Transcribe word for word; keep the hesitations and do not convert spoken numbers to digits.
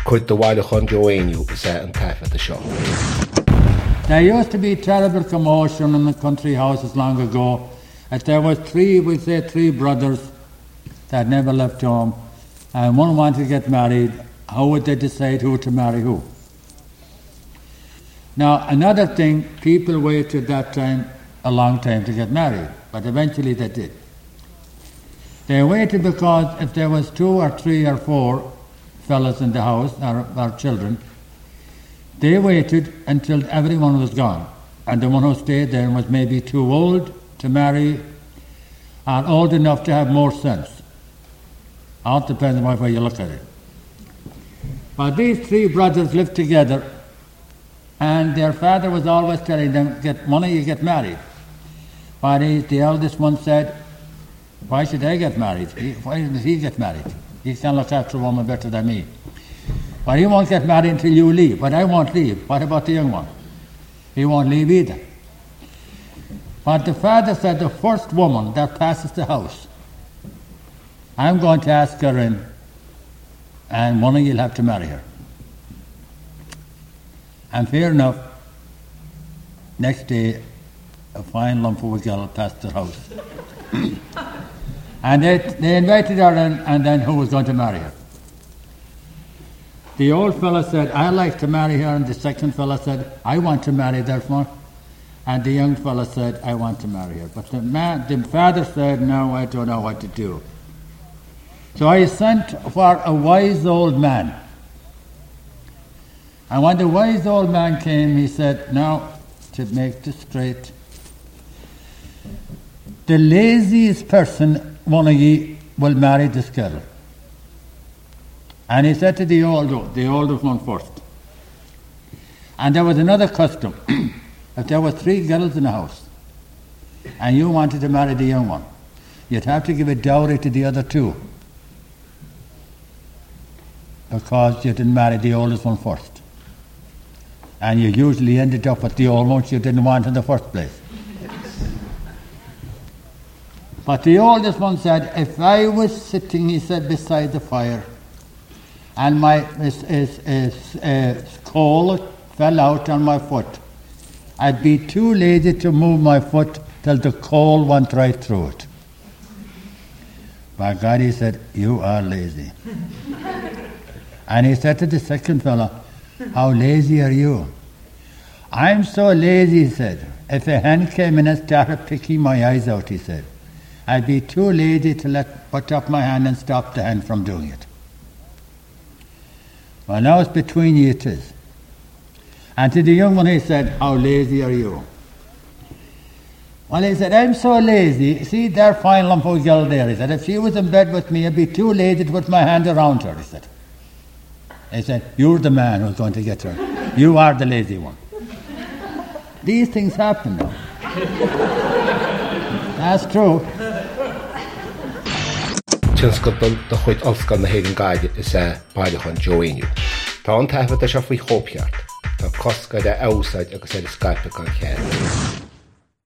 Could the wild on Joanne you say and tap at the shop? There used to be terrible commotion in the country houses long ago. That there was three, we say three brothers that never left home, and one wanted to get married. How would they decide who to marry who? Now, another thing, people waited that time a long time to get married, but eventually they did. They waited because if there was two or three or four fellas in the house, or, or children, they waited until everyone was gone. And the one who stayed there was maybe too old to marry, or old enough to have more sense. All depends on what way you look at it. But these three brothers lived together, and their father was always telling them, get money, you get married. But he, the eldest one said, why should I get married? He, why does he get married? He can look after a woman better than me. But he won't get married until you leave. But I won't leave. What about the young one? He won't leave either. But the father said, the first woman that passes the house, I'm going to ask her in, and one of you'll have to marry her. And fair enough, next day, a fine lump of a girl passed the house. And they, they invited her in, and then who was going to marry her? The old fellow said, I like to marry her, and the second fellow said, I want to marry therefore. And the young fellow said, I want to marry her. But the, man, the father said, no, I don't know what to do. So I sent for a wise old man. And when the wise old man came, he said, now, to make this straight, the laziest person, one of ye, will marry this girl. And he said to the old, the oldest one first. And there was another custom. If there were three girls in the house, and you wanted to marry the young one, you'd have to give a dowry to the other two, because you didn't marry the oldest one first. And you usually ended up with the old one you didn't want in the first place. But the oldest one said, if I was sitting, he said, beside the fire, and my his, his, his, uh, coal fell out on my foot, I'd be too lazy to move my foot till the coal went right through it. By God, he said, you are lazy. And he said to the second fellow, how lazy are you? I'm so lazy, he said. If a hen came in and started picking my eyes out, he said, I'd be too lazy to let put up my hand and stop the hen from doing it. Well, now it's between you it is. And to the young one he said, how lazy are you? Well, he said, I'm so lazy. See that fine lump of girl there? He said, if she was in bed with me, I'd be too lazy to put my hand around her, he said. He said, you're the man who's going to get her. You are the lazy one. These things happen now. That's true. Tinscotton the chuid oscan na héigen gaide is a bailach on Joanne. Tá an taifad a seo faoi chópiart. Tá cosca de outside agus é Skype gan chéad.